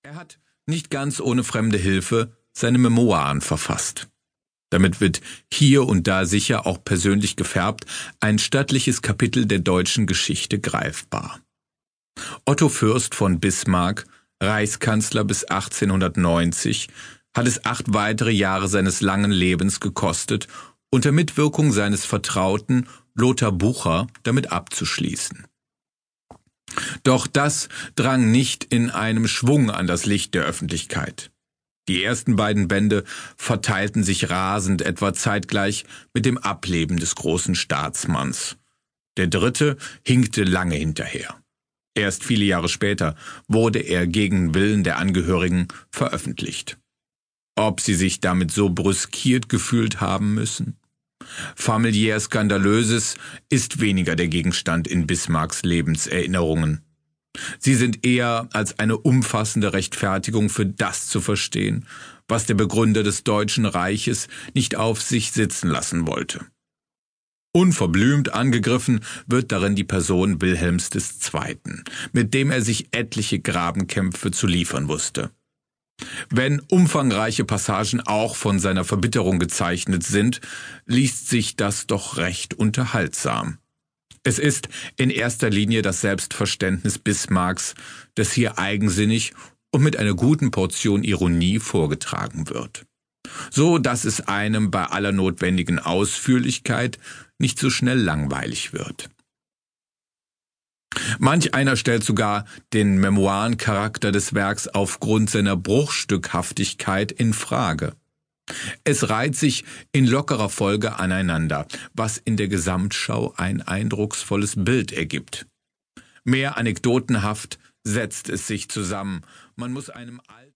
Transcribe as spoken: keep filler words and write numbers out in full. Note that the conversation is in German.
Er hat nicht ganz ohne fremde Hilfe seine Memoiren verfasst. Damit wird hier und da sicher auch persönlich gefärbt ein stattliches Kapitel der deutschen Geschichte greifbar. Otto Fürst von Bismarck, Reichskanzler bis achtzehnhundertneunzig, hat es acht weitere Jahre seines langen Lebens gekostet, unter Mitwirkung seines Vertrauten Lothar Bucher damit abzuschließen. Doch das drang nicht in einem Schwung an das Licht der Öffentlichkeit. Die ersten beiden Bände verteilten sich rasend etwa zeitgleich mit dem Ableben des großen Staatsmanns. Der dritte hinkte lange hinterher. Erst viele Jahre später wurde er gegen Willen der Angehörigen veröffentlicht. Ob sie sich damit so brüskiert gefühlt haben müssen? Familiär Skandalöses ist weniger der Gegenstand in Bismarcks Lebenserinnerungen. Sie sind eher als eine umfassende Rechtfertigung für das zu verstehen, was der Begründer des Deutschen Reiches nicht auf sich sitzen lassen wollte. Unverblümt angegriffen wird darin die Person Wilhelms der Zweite., mit dem er sich etliche Grabenkämpfe zu liefern wusste. Wenn umfangreiche Passagen auch von seiner Verbitterung gezeichnet sind, liest sich das doch recht unterhaltsam. Es ist in erster Linie das Selbstverständnis Bismarcks, das hier eigensinnig und mit einer guten Portion Ironie vorgetragen wird, so dass es einem bei aller notwendigen Ausführlichkeit nicht so schnell langweilig wird. Manch einer stellt sogar den Memoirencharakter des Werks aufgrund seiner Bruchstückhaftigkeit in Frage. Es reiht sich in lockerer Folge aneinander, was in der Gesamtschau ein eindrucksvolles Bild ergibt. Mehr anekdotenhaft setzt es sich zusammen. Man muss einem